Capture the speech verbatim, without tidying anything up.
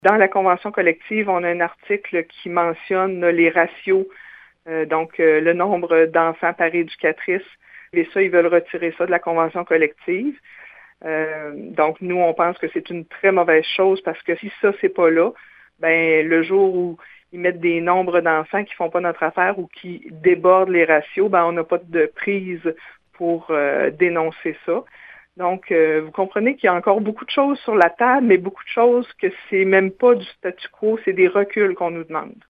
Dans la convention collective, on a un article qui mentionne les ratios, euh, donc euh, le nombre d'enfants par éducatrice. Et ça, ils veulent retirer ça de la convention collective. Euh, donc, nous, on pense que c'est une très mauvaise chose parce que si ça, c'est pas là, ben le jour où ils mettent des nombres d'enfants qui font pas notre affaire ou qui débordent les ratios, ben on n'a pas de prise pour euh, dénoncer ça. Donc, euh, vous comprenez qu'il y a encore beaucoup de choses sur la table, mais beaucoup de choses que c'est même pas du statu quo, c'est des reculs qu'on nous demande.